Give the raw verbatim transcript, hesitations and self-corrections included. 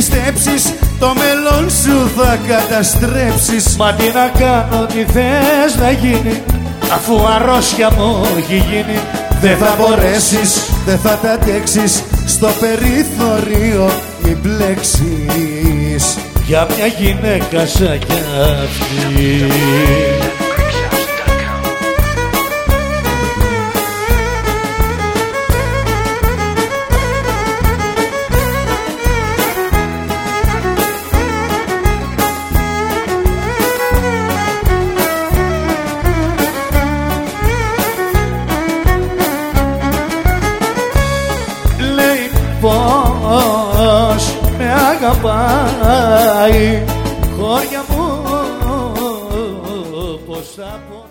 πιστέψεις, το μέλλον σου θα καταστρέψεις. Μα τι να κάνω, τι θες να γίνει, αφού αρρώστια μου έχει γίνει. Δεν θα μπορέσεις, δεν θα τα αντέξεις, στο περιθώριο μην μπλέξεις για μια γυναίκα σαν κι αυτή. Πώς με αγαπάει, χώρια μου, πώς θα πω.